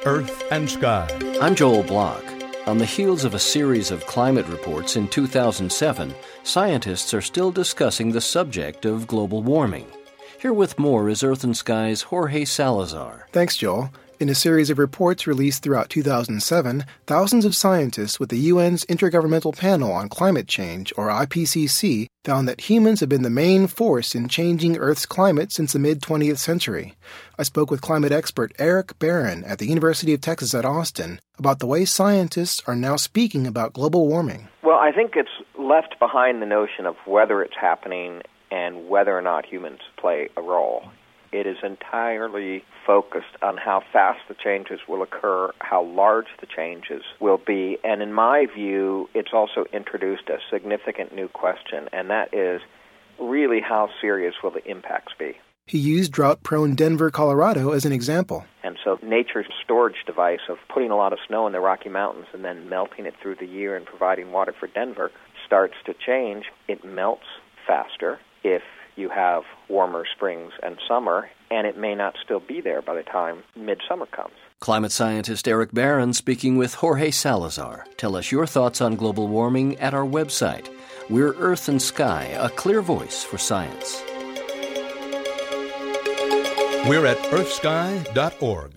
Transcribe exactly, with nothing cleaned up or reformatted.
Earth and Sky. I'm Joel Block. On the heels of a series of climate reports in two thousand seven, scientists are still discussing the subject of global warming. Here with more is Earth and Sky's Jorge Salazar. Thanks, Joel. In a series of reports released throughout two thousand seven, thousands of scientists with the U N's Intergovernmental Panel on Climate Change, or I P C C, found that humans have been the main force in changing Earth's climate since the mid-twentieth century. I spoke with climate expert Eric Barron at the University of Texas at Austin about the way scientists are now speaking about global warming. Well, I think it's left behind the notion of whether it's happening and whether or not humans play a role. It is entirely focused on how fast the changes will occur, how large the changes will be, and in my view, it's also introduced a significant new question, and that is really how serious will the impacts be? He used drought-prone Denver, Colorado as an example. And so nature's storage device of putting a lot of snow in the Rocky Mountains and then melting it through the year and providing water for Denver starts to change. It melts faster if you have warmer springs and summer, and it may not still be there by the time midsummer comes. Climate scientist Eric Barron speaking with Jorge Salazar. Tell us your thoughts on global warming at our website. We're Earth and Sky, a clear voice for science. We're at earth sky dot org.